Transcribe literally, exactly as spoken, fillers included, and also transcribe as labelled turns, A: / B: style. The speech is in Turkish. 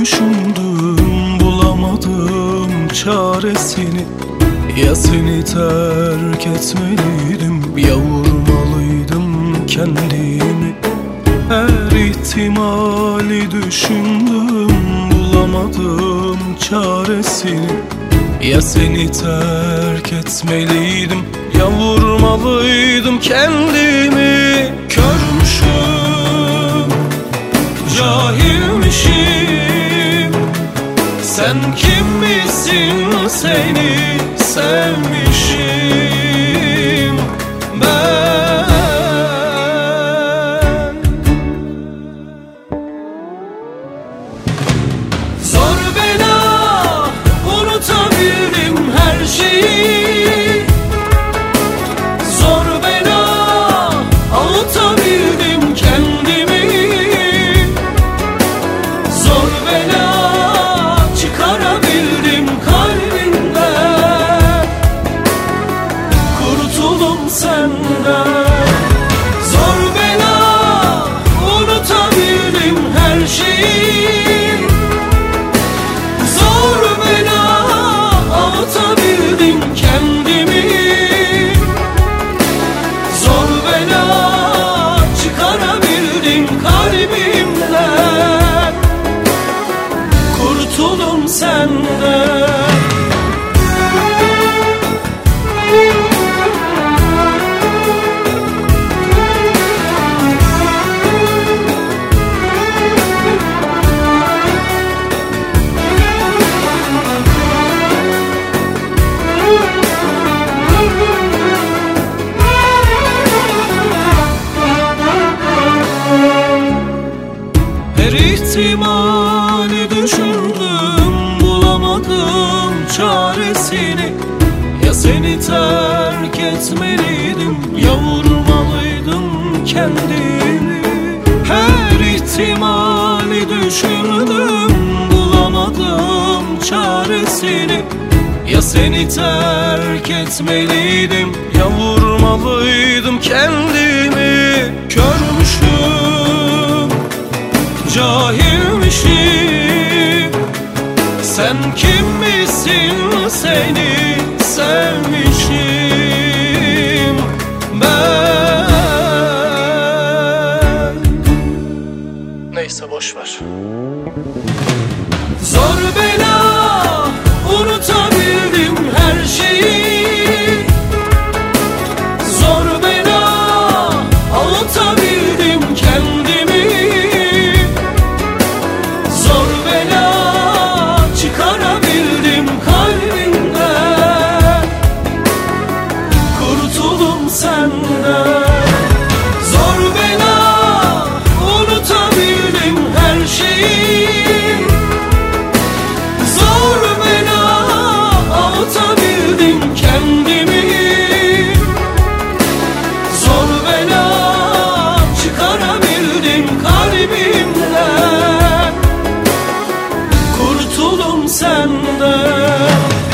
A: düşündüm, bulamadım çaresini. Ya seni terk etmeliydim, ya vurmalıydım kendimi. Her ihtimali düşündüm, bulamadım çaresini. Ya seni terk etmeliydim, ya vurmalıydım kendimi. Körmüşüm, cahilmişim. Sen kim misin, seni sevmişim ben. Zor bela unutabildim her şeyi. Zor bela avutabildim kendimi. Zor bela çıkarabildim kalbimden. Kurtuldum senden. Zor bela unutabildim her şeyi. Zor bela avutabildim kendimi. Zor bela çıkarabildim kalbimden. Kurtuldum senden. Her ihtimali düşündüm, bulamadım çaresini. Ya seni terk etmeliydim, ya vurmalıydım kendimi. Her ihtimali düşündüm, bulamadım çaresini. Ya seni terk etmeliydim, ya vurmalıydım kendimi. Körmüşüm, cahilmişim. Sen kim misin, seni sevmişim ben. Neyse boşver. Zor bela unutabildim her şeyi. Zor bela avutabildim kendimi. Zor bela çıkarabildim kalbimden. Kurtuldum senden. Zor bela unutabildim her şeyi. Zor bela avutabildim kendimi. Zor bela çıkarabildim kalbimden. Kurtuldum senden.